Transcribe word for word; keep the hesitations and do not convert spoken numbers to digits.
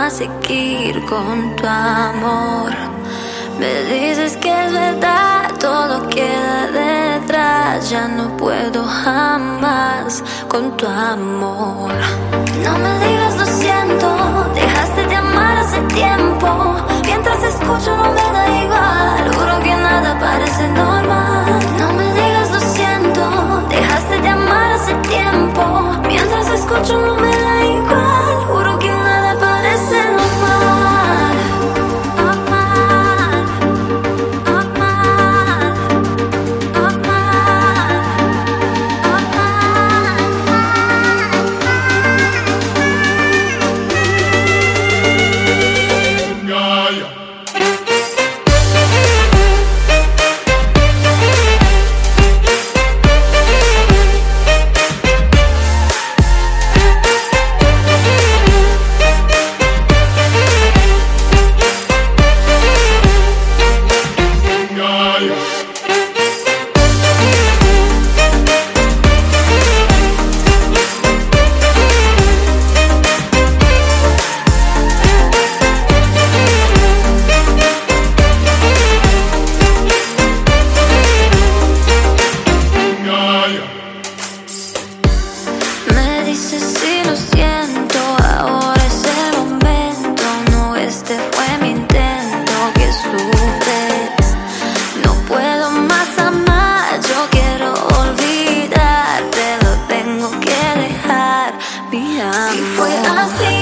más seguir con tu amor. Me dices que es verdad, todo queda detrás. Ya no puedo jamás con tu amor. No me digas lo siento, dejaste de amar hace tiempo. Mientras escucho no me da igual, juro que nada parece normal. No me digas lo siento, dejaste de amar hace tiempo. Mientras escucho no me da igual, juro que nada parece normal. Normal, normal, normal, Gaia. Me dices si lo siento, ahora es el momento. No, este fue mi intento, que sufres. No puedo más amar, yo quiero olvidarte. Lo tengo que dejar, mi amor. Si fue así